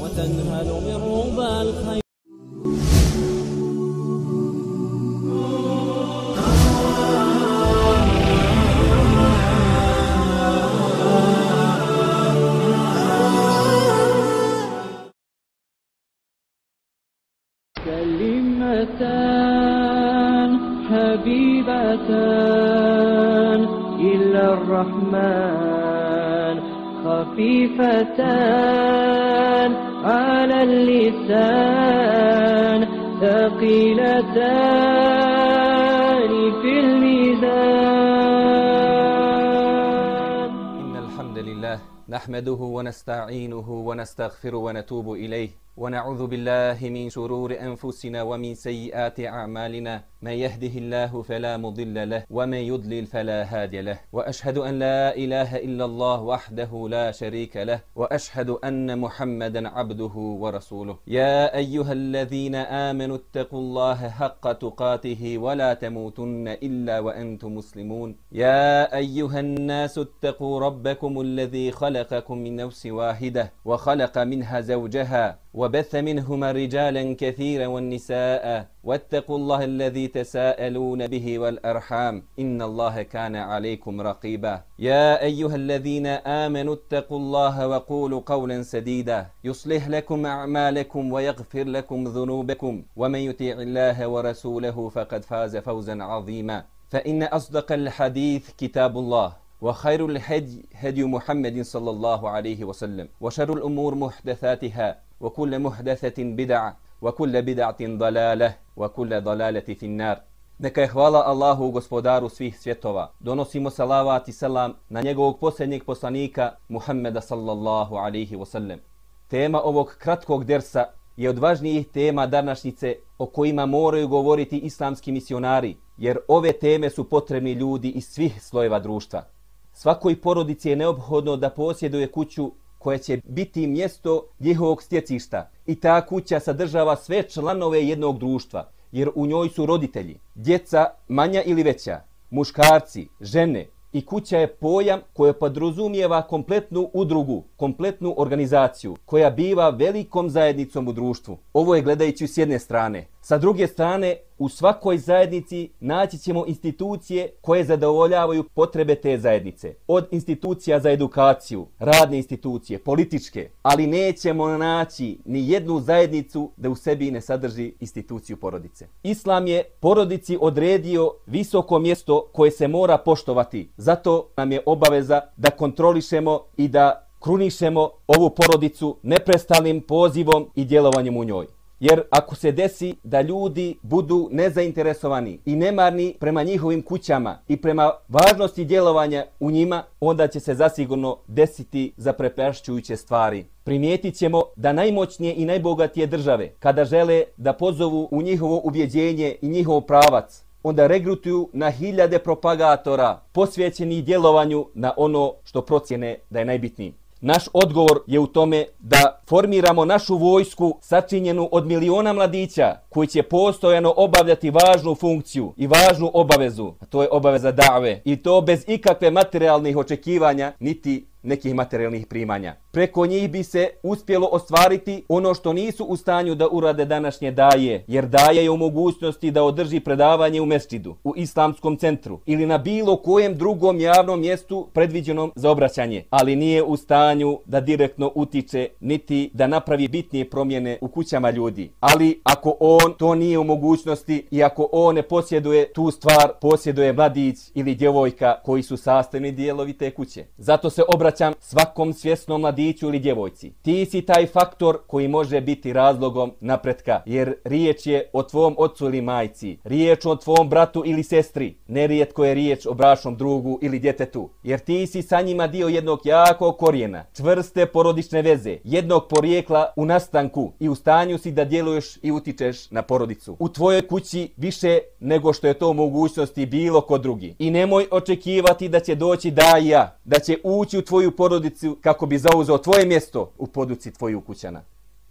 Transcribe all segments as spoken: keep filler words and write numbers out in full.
وتنهل من ربى الخير. كلمتان حبيبتان إلى الرحمن خفيفتان على اللسان ثقيلتان في الميزان. إن الحمد لله نحمده ونستعينه ونستغفره ونتوب إليه ونعوذ بالله من شرور أنفسنا ومن سيئات أعمالنا من يهده الله فلا مضل له ومن يضلل فلا هادي له وأشهد أن لا إله إلا الله وحده لا شريك له وأشهد أن محمدا عبده ورسوله. يا أيها الذين آمنوا اتقوا الله حق تقاته ولا تموتن إلا وأنتم مسلمون. يا أيها الناس اتقوا ربكم الذي خلقكم من نفس واحدة وخلق منها زوجها وبث منهما رجالا كثيرا والنساء واتقوا الله الذي تساءلون به والأرحام إن الله كان عليكم رقيبا. يا أيها الذين آمنوا اتقوا الله وقولوا قولا سديدا يصلح لكم أعمالكم ويغفر لكم ذنوبكم ومن يطيع الله ورسوله فقد فاز فوزا عظيما. فإن أصدق الحديث كتاب الله وخير الهدي هدي محمد صلى الله عليه وسلم وشر الأمور محدثاتها وكل محدثة بدعة وكل بدعة ضلالة وكل ضلالة في النار. Neka je hvala Allahu, gospodaru svih svjetova. Donosimo salavat i selam na njegovog posljednjeg poslanika Muhammeda sallallahu alaihi wasallam. Tema ovog kratkog dersa je od važnijih tema današnjice o kojima moraju govoriti islamski misionari, jer ove teme su potrebni ljudi iz svih slojeva društva. Svakoj porodici je neophodno da posjeduje kuću koja će biti mjesto njihovog stjecišta i ta kuća sadržava sve članove jednog društva, jer u njoj su roditelji, djeca manja ili veća, muškarci, žene i kuća je pojam koji podrazumijeva kompletnu udrugu, kompletnu organizaciju koja biva velikom zajednicom u društvu. Ovo je gledajući s jedne strane. Sa druge strane, u svakoj zajednici naći ćemo institucije koje zadovoljavaju potrebe te zajednice. Od institucija za edukaciju, radne institucije, političke, ali nećemo naći ni jednu zajednicu da u sebi ne sadrži instituciju porodice. Islam je porodici odredio visoko mjesto koje se mora poštovati. Zato nam je obaveza da kontrolišemo i da krunišemo ovu porodicu neprestanim pozivom i djelovanjem u njoj. Jer ako se desi da ljudi budu nezainteresovani i nemarni prema njihovim kućama i prema važnosti djelovanja u njima, onda će se zasigurno desiti zaprepašćujuće stvari. Primijetit ćemo da najmoćnije i najbogatije države, kada žele da pozovu u njihovo ubjeđenje i njihov pravac, onda regrutuju na hiljade propagatora posvećenih djelovanju na ono što procjene da je najbitniji. Naš odgovor je u tome da formiramo našu vojsku sačinjenu od miliona mladića koji će postojano obavljati važnu funkciju i važnu obavezu, a to je obaveza da've, i to bez ikakve materijalnih očekivanja niti nekih materijalnih primanja. Preko njih bi se uspjelo ostvariti ono što nisu u stanju da urade današnje daje, jer daje je u mogućnosti da održi predavanje u mesdžidu, u islamskom centru ili na bilo kojem drugom javnom mjestu predviđenom za obraćanje, ali nije u stanju da direktno utiče niti da napravi bitnije promjene u kućama ljudi. Ali ako on to nije u mogućnosti i ako on ne posjeduje tu stvar, posjeduje mladić ili djevojka koji su sastavni dijelovi te kuće. Zato se obraćam svakom svjesnom mladiću ili djevojci. Ti si taj faktor koji može biti razlogom napretka, jer riječ je o tvom ocu ili majci, riječ o tvom bratu ili sestri, nerijetko je riječ o bračnom drugu ili djetetu, jer ti si sa njima dio jednog jakog korijena, čvrste porodične veze, jednog porijekla u nastanku i u stanju si da djeluješ i utičeš na porodicu. U tvojoj kući više nego što je to u mogućnosti bilo kod drugi. I nemoj očekivati da će doći daja, da će ući u tvoju porodicu kako bi zauzeo tvoje mjesto u poduci tvojih ukućana.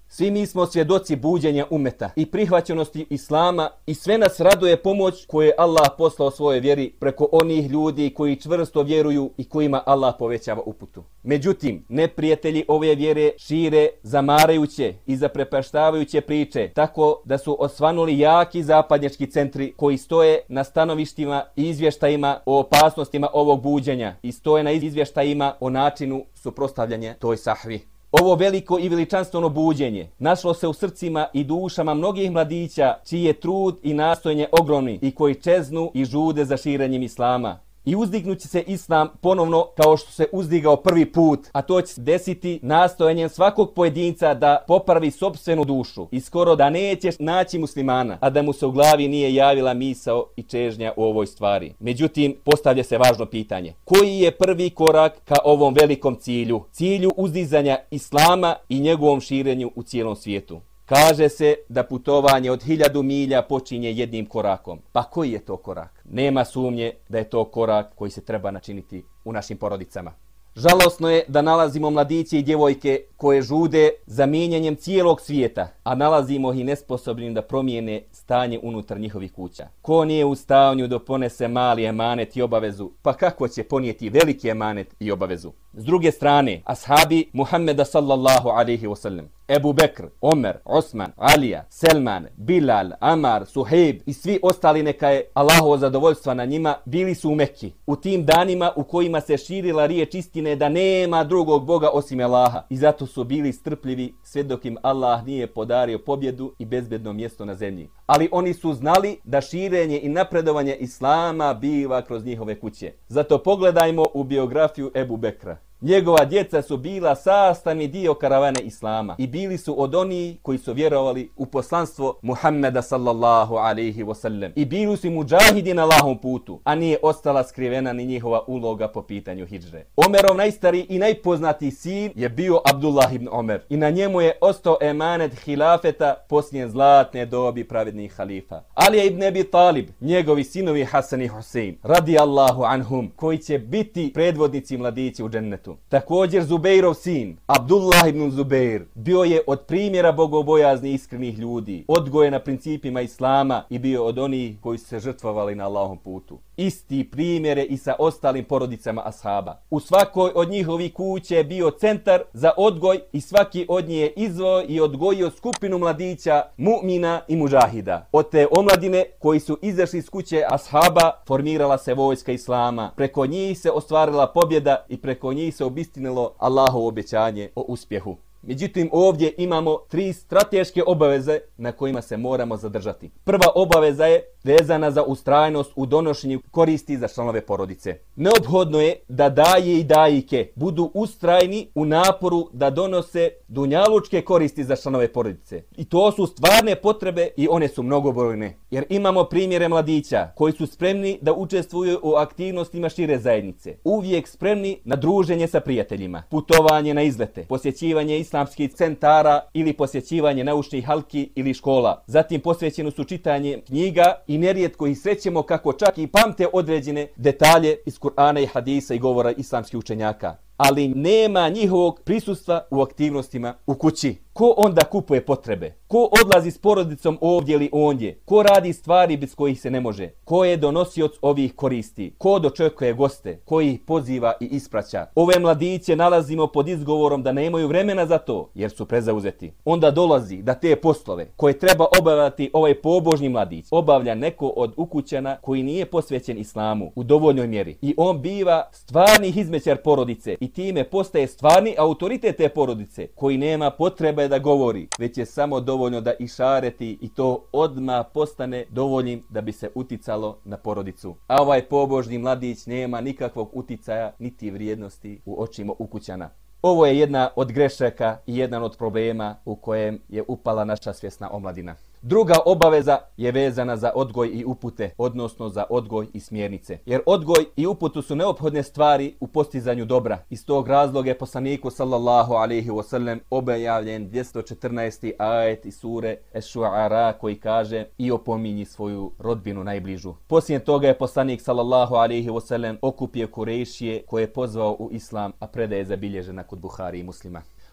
Svi mi smo svjedoci buđenja umeta i prihvaćenosti islama i sve nas raduje pomoć koju je Allah poslao svojoj vjeri preko onih ljudi koji čvrsto vjeruju i kojima Allah povećava uputu. Međutim, neprijatelji ove vjere šire zamarajuće i zaprepaštavajuće priče, tako da su osvanuli jaki zapadnjački centri koji stoje na stanovištima i izvještajima o opasnostima ovog buđenja i stoje na izvještajima o načinu suprotstavljanja toj sahvi. Ovo veliko i veličanstveno buđenje našlo se u srcima i dušama mnogih mladića čiji je trud i nastojanje ogromni i koji čeznu i žude za širenjem islama. I uzdignuće se islam ponovno kao što se uzdigao prvi put, a to će se desiti nastojanjem svakog pojedinca da popravi sopstvenu dušu i skoro da nećeš naći muslimana, a da mu se u glavi nije javila misao i čežnja u ovoj stvari. Međutim, postavlja se važno pitanje. Koji je prvi korak ka ovom velikom cilju? Cilju uzdizanja islama i njegovom širenju u cijelom svijetu. Kaže se da putovanje od hiljadu milja počinje jednim korakom. Pa koji je to korak? Nema sumnje da je to korak koji se treba načiniti u našim porodicama. Žalosno je da nalazimo mladiće i djevojke koje žude za mijenjanjem cijelog svijeta, a nalazimo ih nesposobnim da promijene stanje unutar njihovih kuća. Ko nije u stanju da ponese mali emanet i obavezu, pa kako će ponijeti veliki emanet i obavezu? S druge strane, ashabi Muhammeda sallallahu alaihi wasallam, Ebu Bekr, Omer, Osman, Alija, Selman, Bilal, Amar, Suhejb i svi ostali neka je Allahovo zadovoljstva na njima bili su u Mekki. U tim danima u kojima se širila riječ istine da nema drugog Boga osim Allaha i zato su bili strpljivi sve dok im Allah nije podario pobjedu i bezbedno mjesto na zemlji. Ali oni su znali da širenje i napredovanje islama biva kroz njihove kuće. Zato pogledajmo u biografiju Ebu Bekra. Njegova djeca su bila sastavni dio karavane islama i bili su od onih koji su vjerovali u poslanstvo Muhammeda sallallahu alaihi wasallam i bili su muđahidi na Allahom putu, a nije ostala skrivena ni njihova uloga po pitanju hidžre. Omerov najstariji i najpoznatiji sin je bio Abdullah ibn Omer i na njemu je ostao emanet hilafeta poslije zlatne dobi pravednih halifa. Ali ibn Abi Talib, njegovi sinovi Hasan i Husein, radijallahu anhum, koji će biti predvodnici mladići u džennetu. Također Zubeirov sin, Abdullah ibn Zubeir, bio je od primjera bogobojazni iskrenih ljudi, odgojen na principima islama i bio od onih koji su se žrtvovali na Allahom putu. Isti primjere i sa ostalim porodicama ashaba. U svakoj od njihovih kuća je bio centar za odgoj i svaki od njih je izveo i odgojio skupinu mladića, mu'mina i muđahida. Od te omladine koji su izašli iz kuće ashaba formirala se vojska islama. Preko njih se ostvarila pobjeda i preko njih se obistinilo Allahovo obećanje o uspjehu. Međutim, ovdje imamo tri strateške obaveze na kojima se moramo zadržati. Prva obaveza je vezana za ustrajnost u donošenju koristi za članove porodice. Neophodno je da daje i dajike budu ustrajni u naporu da donose dunjalučke koristi za članove porodice. I to su stvarne potrebe i one su mnogobrojne. Jer imamo primjere mladića koji su spremni da učestvuju u aktivnostima šire zajednice. Uvijek spremni na druženje sa prijateljima, putovanje na izlete, posjećivanje islamskih centara ili posjećivanje naučnih halki ili škola. Zatim posvećeno su čitanje knjiga i nerijetko ih srećemo kako čak i pamte određene detalje iz Kur'ana i hadisa i govora islamskih učenjaka. Ali nema njihovog prisustva u aktivnostima u kući. Ko onda kupuje potrebe? Ko odlazi s porodicom ovdje ili ondje? Ko radi stvari bez kojih se ne može? Ko je donosioc ovih koristi? Ko dočekuje goste? Ko ih poziva i ispraća? Ove mladiće nalazimo pod izgovorom da nemaju vremena za to, jer su prezauzeti. Onda dolazi da te poslove koje treba obavljati ovaj pobožni mladić obavlja neko od ukućana koji nije posvećen islamu u dovoljnoj mjeri. I on biva stvarni hizmećar porodice i time postaje stvarni autoritet te porodice koji nema potrebe da govori, već je samo dovoljno da išareti i to odmah postane dovoljnim da bi se uticalo na porodicu. A ovaj pobožni mladić nema nikakvog uticaja niti vrijednosti u očima ukućana. Ovo je jedna od grešaka i jedan od problema u kojem je upala naša svjesna omladina. Druga obaveza je vezana za odgoj i upute, odnosno za odgoj i smjernice. Jer odgoj i uputu su neophodne stvari u postizanju dobra. Iz tog razloga je poslaniku sallallahu alaihi wasallam objavljen dvjesto četrnaesti ajet iz sure Eš-Šu'ara koji kaže i opominji svoju rodbinu najbližu. Poslije toga je poslanik sallallahu alaihi wasallam okupio Kurejšije koje je pozvao u islam, a predaja je zabilježena kod Buhari i Muslima.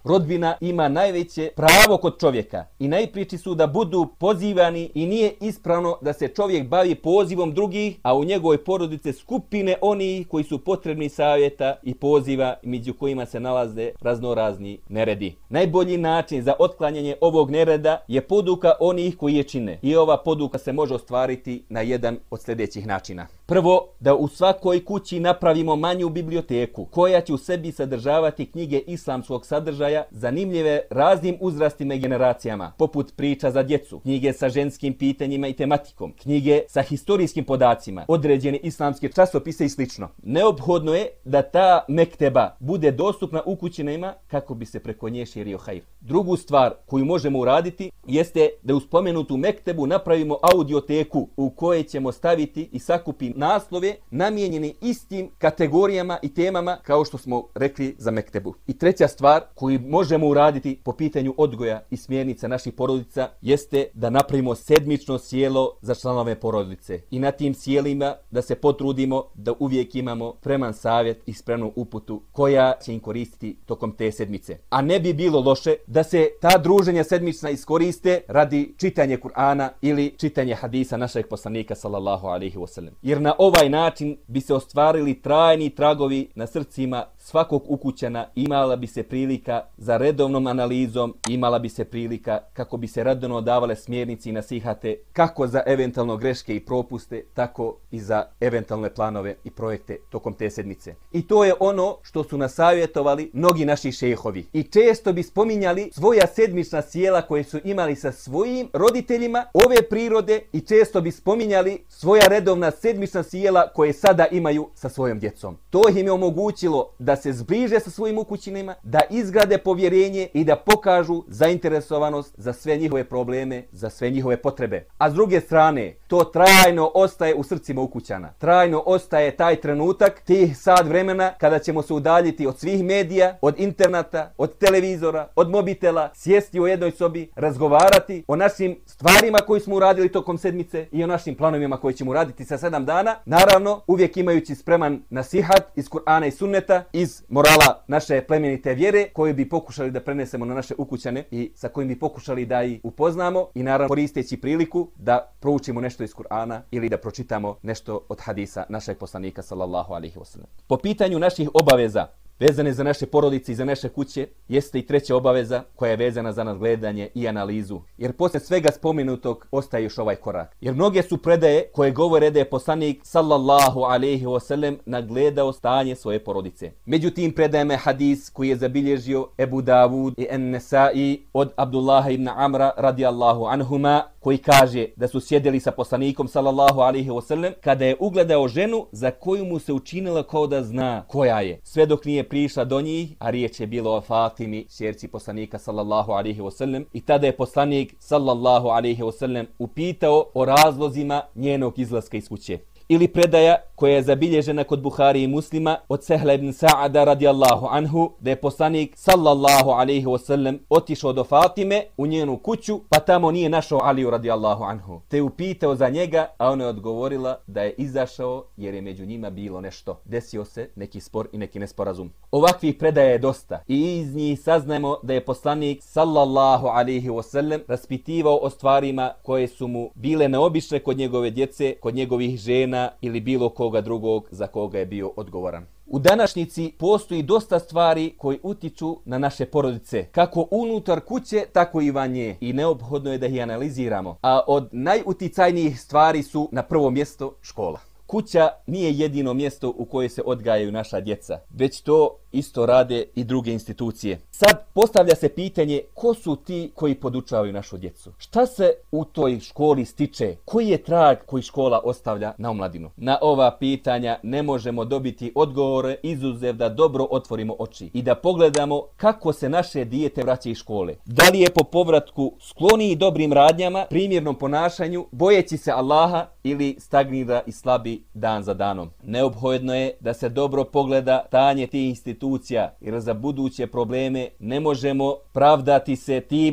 rodbina ima najveće pravo kod čovjeka i najpriči su da budu pozivani i nije ispravno da se čovjek bavi pozivom drugih, a u njegovoj porodici skupine onih koji su potrebni savjeta i poziva među kojima se nalaze raznorazni neredi. Najbolji način za otklanjanje ovog nereda je poduka onih koji je čine i ova poduka se može ostvariti na jedan od sljedećih načina. Prvo, da u svakoj kući napravimo manju biblioteku koja će u sebi sadržavati knjige islamskog sadržaja zanimljive raznim uzrastima i generacijama, poput priča za djecu, knjige sa ženskim pitanjima i tematikom, knjige sa historijskim podacima, određene islamske časopise i slično. Neophodno je da ta mekteba bude dostupna ukućenima kako bi se preko nje širio hajr. Drugu stvar koju možemo uraditi jeste da u spomenutu mektebu napravimo audioteku u kojoj ćemo staviti i sakupiti naslove namijenjeni istim kategorijama i temama kao što smo rekli za mektebu. I treća stvar koju možemo uraditi po pitanju odgoja i smjernica naših porodica jeste da napravimo sedmično sjelo za članove porodice i na tim sjelima da se potrudimo da uvijek imamo spreman savjet i spremnu uputu koja će im koristiti tokom te sedmice. A ne bi bilo loše da se ta druženja sedmična iskoriste radi čitanja Kur'ana ili čitanja hadisa našeg poslanika sallallahu alejhi ve sellem. Jer na ovaj način bi se ostvarili trajni tragovi na srcima svakog ukućana, imala bi se prilika za redovnom analizom, imala bi se prilika kako bi se redovno davale smjernice i nasihate kako za eventualno greške i propuste, tako i za eventualne planove i projekte tokom te sedmice. I to je ono što su nas savjetovali mnogi naši šejhovi. I često bi spominjali svoja sedmična sjela koje su imali sa svojim roditeljima ove prirode i često bi spominjali svoja redovna sedmična sjela koje sada imaju sa svojom djecom. To im je omogućilo da se zbliže sa svojim ukućinima, da izgrade povjerenje i da pokažu zainteresovanost za sve njihove probleme, za sve njihove potrebe. A s druge strane, to trajno ostaje u srcima ukućana. Trajno ostaje taj trenutak, tih sat vremena kada ćemo se udaljiti od svih medija, od interneta, od televizora, od mobitela, sjesti u jednoj sobi, razgovarati o našim stvarima koje smo uradili tokom sedmice i o našim planovima koje ćemo uraditi sa sedam dana. Naravno, uvijek imajući spreman nasihat iz Kur'ana i sunneta, iz morala naše plemenite vjere koju bi pokušali da prenesemo na naše ukućane i sa kojim bi pokušali da ih upoznamo i naravno koristeći priliku da proučimo nešto iz Kur'ana ili da pročitamo nešto od hadisa našeg poslanika sallallahu alejhi ve sellem. Po pitanju naših obaveza vezane za naše porodice i za naše kuće jeste i treća obaveza koja je vezana za nadgledanje i analizu. Jer poslije svega spomenutog ostaje još ovaj korak. Jer mnoge su predaje koje govore da je poslanik sallallahu alejhi ve sellem nadgledao stanje svoje porodice. Međutim, predajama je hadis koji je zabilježio Ebu Davud i En-Nesai od Abdullaha ibn Amra radijallahu anhuma, koji kaže da su sjedili sa poslanikom sallallahu alejhi ve sellem kada je ugledao ženu za koju mu se učinilo kao da zna koja je, sve dok nije prišla do njih, a riječ je bilo o Fatimi, ćerci poslanika sallallahu alejhi ve sellem, i tada je poslanik sallallahu alejhi ve sellem upitao o razlozima njenog izlaska iz kuće. Ili predaja koja je zabilježena kod Buhari i Muslima od Sehla ibn Sa'ada radijallahu anhu, da je poslanik sallallahu alejhi ve sellem otišao do Fatime u njenu kuću, pa tamo nije našao Aliju radijallahu anhu. Te upitao za njega, a ona je odgovorila da je izašao jer je među njima bilo nešto. Desio se neki spor i neki nesporazum. Ovakvih predaja je dosta i iz njih saznajemo da je poslanik sallallahu alejhi ve sellem raspitivao o stvarima koje su mu bile neobične kod njegove djece, kod njegovih žena ili bilo koga drugog za koga je bio odgovoran. U današnjici postoji dosta stvari koji utiču na naše porodice, kako unutar kuće, tako i van nje, i neophodno je da ih analiziramo. A od najuticajnijih stvari su na prvo mjesto škola. Kuća nije jedino mjesto u koje se odgajaju naša djeca, već to isto rade i druge institucije. Sad postavlja se pitanje ko su ti koji podučavaju našu djecu? Šta se u toj školi stiče? Koji je trag koji škola ostavlja na omladinu? Na ova pitanja ne možemo dobiti odgovore izuzev da dobro otvorimo oči i da pogledamo kako se naše dijete vraća iz škole. Da li je po povratku skloniji dobrim radnjama, primjernom ponašanju, bojeći se Allaha ili stagnira i slabi dan za danom? Neophodno je da se dobro pogleda stanje tih institucija, jer za buduće probleme ne možemo pravdati se time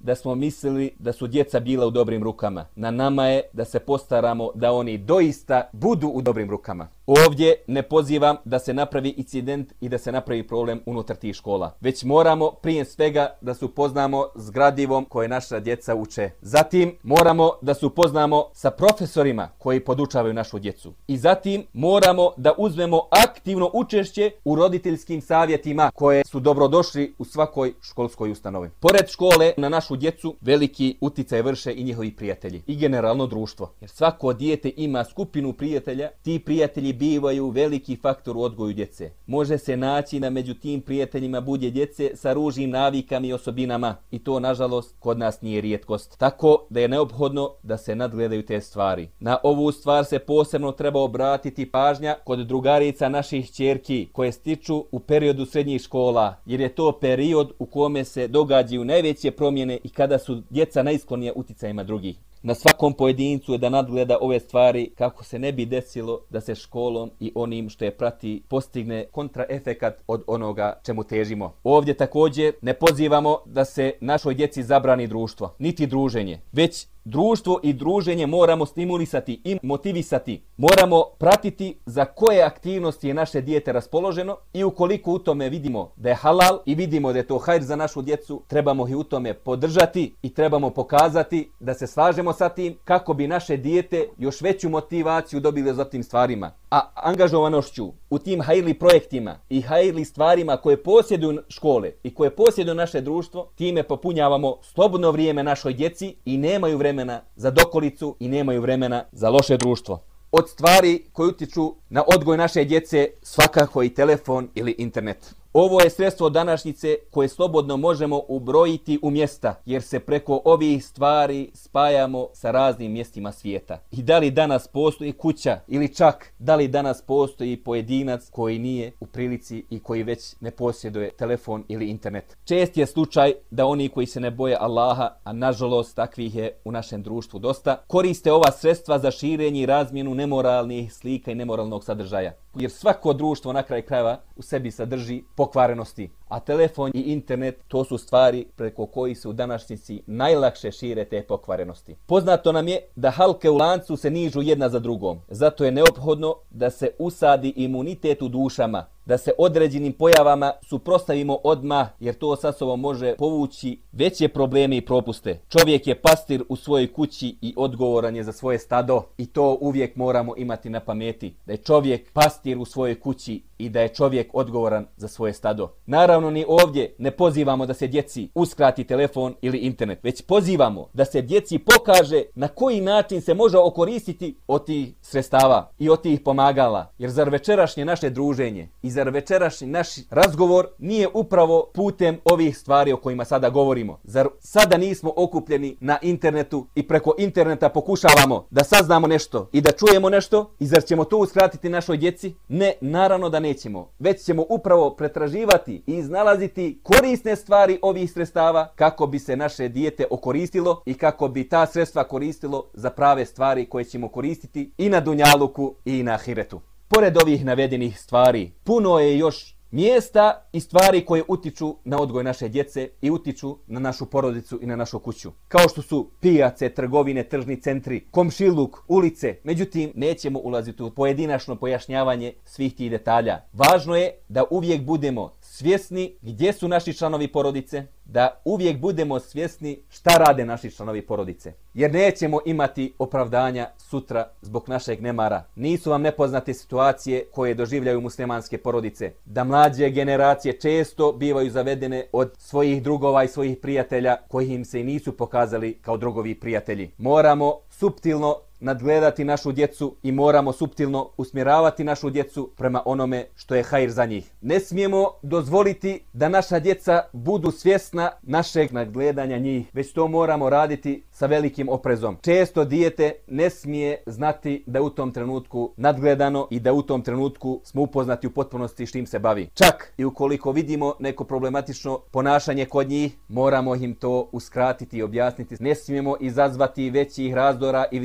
da smo mislili da su djeca bila u dobrim rukama. Na nama je da se postaramo da oni doista budu u dobrim rukama. Ovdje ne pozivam da se napravi incident i da se napravi problem unutar tih škola. Već moramo prije svega da se upoznamo s gradivom koje naša djeca uče. Zatim moramo da se upoznamo sa profesorima koji podučavaju našu djecu. I zatim moramo da uzmemo aktivno učešće u roditeljskim savjetima koje su dobrodošli u svakoj školskoj ustanovi. Pored škole na našu djecu veliki uticaj vrše i njihovi prijatelji i generalno društvo. Jer svako dijete ima skupinu prijatelja, ti prijatelji bivaju veliki faktor u odgoju djece. Može se naći da među tim prijateljima bude djece sa ružnim navikama i osobinama i to nažalost kod nas nije rijetkost. Tako da je neophodno da se nadgledaju te stvari. Na ovu stvar se posebno treba obratiti pažnja kod drugarica naših ćerki koje stiču u periodu srednjih škola, jer je to period u kome se događaju najveće promjene i kada su djeca najsklonija uticajima drugih. Na svakom pojedincu je da nadgleda ove stvari kako se ne bi desilo da se školom i onim što je prati postigne kontraefekat od onoga čemu težimo. Ovdje također ne pozivamo da se našoj djeci zabrani društvo, niti druženje, već društvo i druženje moramo stimulisati i motivisati. Moramo pratiti za koje aktivnosti je naše dijete raspoloženo i ukoliko u tome vidimo da je halal i vidimo da je to hajr za našu djecu, trebamo ih u tome podržati i trebamo pokazati da se slažemo sa tim kako bi naše dijete još veću motivaciju dobili za tim stvarima. A angažovanošću u tim hajrli projektima i hajrli stvarima koje posjeduju škole i koje posjeduju naše društvo, time popunjavamo slobodno vrijeme našoj djeci i nemaju vremena za dokolicu i nemaju vremena za loše društvo. Od stvari koje utiču na odgoj naše djece svakako i telefon ili internet. Ovo je sredstvo današnjice koje slobodno možemo ubrojiti u mjesta, jer se preko ovih stvari spajamo sa raznim mjestima svijeta. I da li danas postoji kuća ili čak da li danas postoji pojedinac koji nije u prilici i koji već ne posjeduje telefon ili internet. Čest je slučaj da oni koji se ne boje Allaha, a nažalost takvih je u našem društvu dosta, koriste ova sredstva za širenje i razmjenu nemoralnih slika i nemoralnog sadržaja. Jer svako društvo na kraj krajeva u sebi sadrži pokvarenosti, a telefon i internet to su stvari preko kojih se u današnjici najlakše šire te pokvarenosti. Poznato nam je da halke u lancu se nižu jedna za drugom, zato je neophodno da se usadi imunitet u dušama, da se određenim pojavama suprotstavimo odmah, jer to sa sobom može povući veće probleme i propuste. Čovjek je pastir u svojoj kući i odgovoran je za svoje stado i to uvijek moramo imati na pameti, da je čovjek pastir u svojoj kući i da je čovjek odgovoran za svoje stado. Naravno, ni ovdje ne pozivamo da se djeci uskrati telefon ili internet, već pozivamo da se djeci pokaže na koji način se može okoristiti od tih sredstava i od tih pomagala. Jer zar večerašnje naše druženje i zar večerašnji naš razgovor nije upravo putem ovih stvari o kojima sada govorimo? Zar sada nismo okupljeni na internetu i preko interneta pokušavamo da saznamo nešto i da čujemo nešto? I zar ćemo to uskratiti našoj djeci? Ne, naravno da nećemo, već ćemo upravo pretraživati i iznalaziti korisne stvari ovih sredstava kako bi se naše dijete okoristilo i kako bi ta sredstva koristilo za prave stvari koje ćemo koristiti i na dunjaluku i na ahiretu. Pored ovih navedenih stvari, puno je još mjesta i stvari koje utiču na odgoj naše djece i utiču na našu porodicu i na našu kuću. Kao što su pijace, trgovine, tržni centri, komšiluk, ulice. Međutim, nećemo ulaziti u pojedinačno pojašnjavanje svih tih detalja. Važno je da uvijek budemo svjesni gdje su naši članovi porodice, da uvijek budemo svjesni šta rade naši članovi porodice. Jer nećemo imati opravdanja sutra zbog našeg nemara. Nisu vam nepoznate situacije koje doživljaju muslimanske porodice. Da mlađe generacije često bivaju zavedene od svojih drugova i svojih prijatelja koji im se i nisu pokazali kao drugovi prijatelji. Moramo suptilno nadgledati našu djecu i moramo suptilno usmjeravati našu djecu prema onome što je hajr za njih. Ne smijemo dozvoliti da naša djeca budu svjesna našeg nadgledanja njih, već to moramo raditi sa velikim oprezom. Često dijete ne smije znati da u tom trenutku nadgledano i da u tom trenutku smo upoznati u potpunosti s čim se bavi. Čak i ukoliko vidimo neko problematično ponašanje kod njih, moramo im to uskratiti i objasniti. Ne smijemo izazvati većih razdora i većih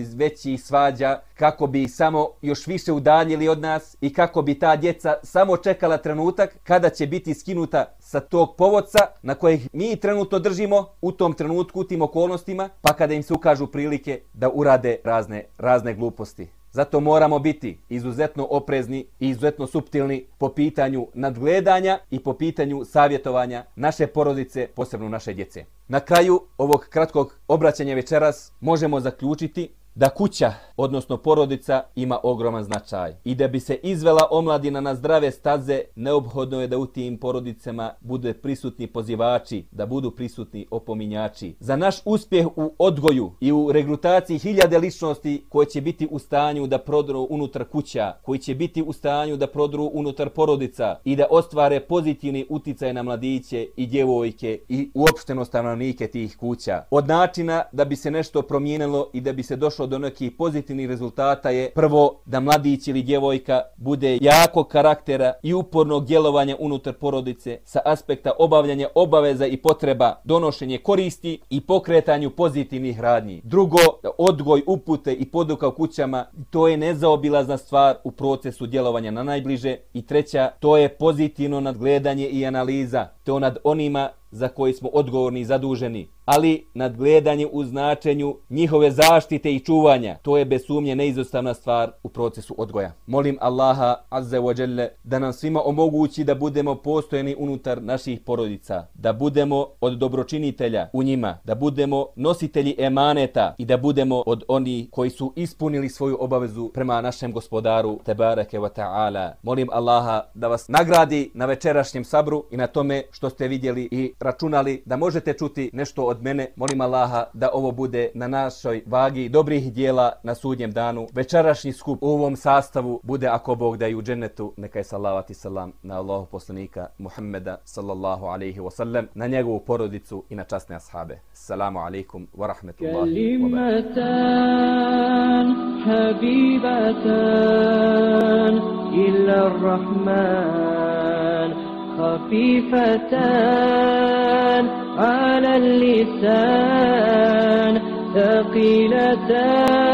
najvećih svađa, kako bi samo još više udaljili od nas i kako bi ta djeca samo čekala trenutak kada će biti skinuta sa tog povodca na kojih mi trenutno držimo u tom trenutku, u tim okolnostima, pa kada im se ukažu prilike da urade razne, razne gluposti. Zato moramo biti izuzetno oprezni i izuzetno suptilni po pitanju nadgledanja i po pitanju savjetovanja naše porodice, posebno naše djece. Na kraju ovog kratkog obraćanja večeras možemo zaključiti da kuća, odnosno porodica, ima ogroman značaj. I da bi se izvela omladina na zdrave staze, neophodno je da u tim porodicama bude prisutni pozivači, da budu prisutni opominjači. Za naš uspjeh u odgoju i u regrutaciji hiljade ličnosti koje će biti u stanju da prodru unutar kuća, koji će biti u stanju da prodru unutar porodica i da ostvare pozitivni uticaj na mladiće i djevojke i uopšteno stanovnike tih kuća. Od načina da bi se nešto promijenilo i da bi se došlo do nekih pozitivnih rezultata je prvo da mladić ili djevojka bude jakog karaktera i upornog djelovanja unutar porodice sa aspekta obavljanja obaveza i potreba, donošenje koristi i pokretanju pozitivnih radnji. Drugo, odgoj, upute i poduka u kućama, to je nezaobilazna stvar u procesu djelovanja na najbliže. I treća, to je pozitivno nadgledanje i analiza, to nad onima za koji smo odgovorni i zaduženi, ali nadgledanje u značenju njihove zaštite i čuvanja, to je bez sumnje neizostavna stvar u procesu odgoja. Molim Allaha azza wa jalla da nam svima omogući da budemo postojeni unutar naših porodica, da budemo od dobročinitelja u njima, da budemo nositelji emaneta i da budemo od onih koji su ispunili svoju obavezu prema našem gospodaru tebareke wa ta'ala. Molim Allaha da vas nagradi na večerašnjem sabru i na tome što ste vidjeli i računali da možete čuti nešto od mene. Molim Allaha da ovo bude na našoj vagi dobrih dijela na sudnjem danu. Večerašnji skup u ovom sastavu bude, ako Bog da, i u džennetu. Neka je salavat i salam na Allahu poslanika Muhammeda sallallahu alaihi wa sallam, na njegovu porodicu i na časne ashabe. Assalamu alaikum wa rahmetullahi wa barakatuh. حبيبتان إلى الرحمن خفيفتان على اللسان ثقيلتان